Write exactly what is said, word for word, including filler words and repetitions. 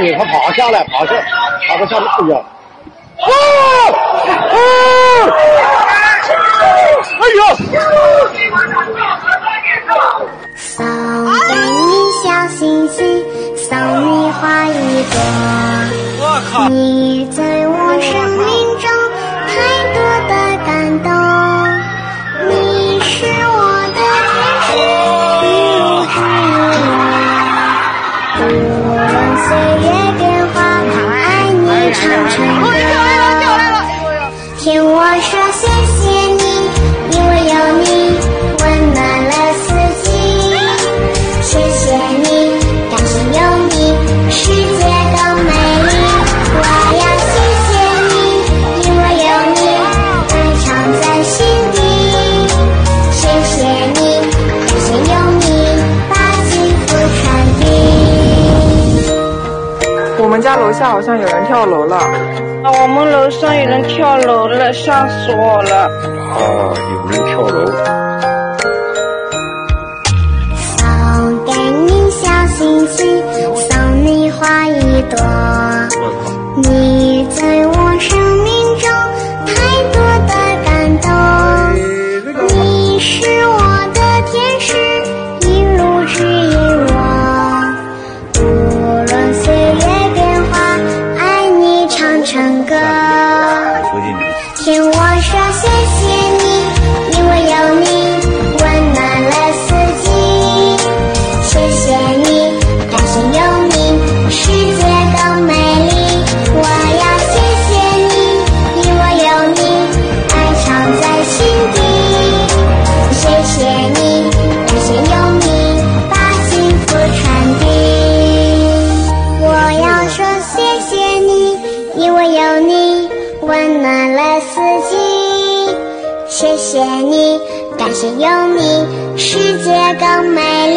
里，它跑下来，跑下，跑到下面，哎呀，啊啊！哎呦！ 送给你小星星，送你花一朵。 我靠！ 你在我生命中太多的感动，你是我的天使，一路指引我。无论岁月变化，爱你唱成歌。听我说谢谢你，因为有你温暖了四季。谢谢你，感谢有你，世界更美丽。我要谢谢你，因为有你，爱藏在心底。谢谢你，感谢有你，把幸福传递。 我们家楼下好像有人跳楼了。 啊，我们楼上有人跳楼了，吓死我了！ 啊，有人跳楼。 送给你小星星，送你花一朵。你在我生命中太多的感动，你是我的天使，一路指引我。无论岁月变化，爱你唱成歌。听我说谢谢你，因为有你温暖了四季。谢谢你，感谢有你，世界更美丽。我要谢谢你，因为有你，爱藏在心底。谢谢你，感谢有你，把幸福传递。我要说谢谢你，因为有你温暖了四季。谢谢你，感谢有你，世界更美丽。